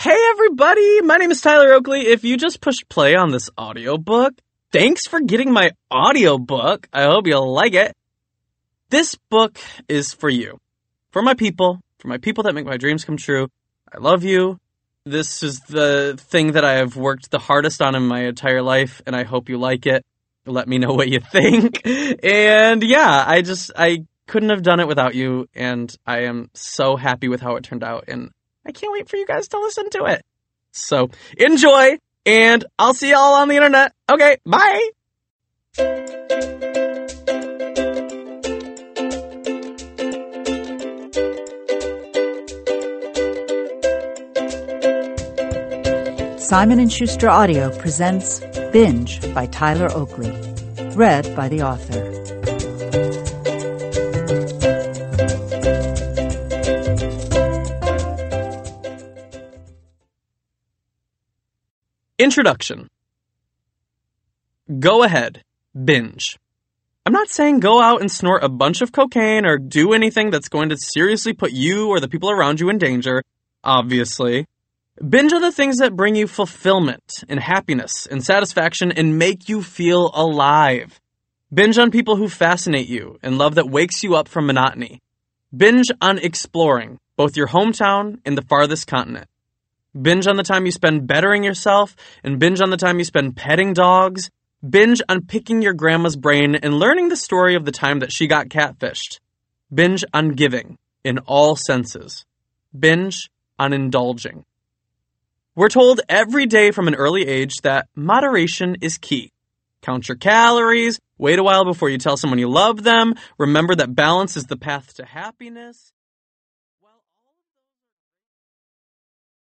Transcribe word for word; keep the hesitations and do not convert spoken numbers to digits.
Hey everybody, my name is Tyler Oakley. If you just pushed play on this audiobook, thanks for getting my audiobook. I hope you'll like it. This book is for you. For my people, for my people that make my dreams come true. I love you. This is the thing that I have worked the hardest on in my entire life, and I hope you like it. Let me know what you think. And yeah, I just, I couldn't have done it without you, and I am so happy with how it turned out, and I can't wait for you guys to listen to it. So, enjoy, and I'll see y'all on the internet. Okay, bye! Simon and Schuster Audio presents Binge by Tyler Oakley, read by the author. Introduction. Go ahead. Binge. I'm not saying go out and snort a bunch of cocaine or do anything that's going to seriously put you or the people around you in danger, obviously. Binge on the things that bring you fulfillment and happiness and satisfaction and make you feel alive. Binge on people who fascinate you and love that wakes you up from monotony. Binge on exploring both your hometown and the farthest continent. Binge on the time you spend bettering yourself, and binge on the time you spend petting dogs. Binge on picking your grandma's brain and learning the story of the time that she got catfished. Binge on giving, in all senses. Binge on indulging. We're told every day from an early age that moderation is key. Count your calories, wait a while before you tell someone you love them, remember that balance is the path to happiness.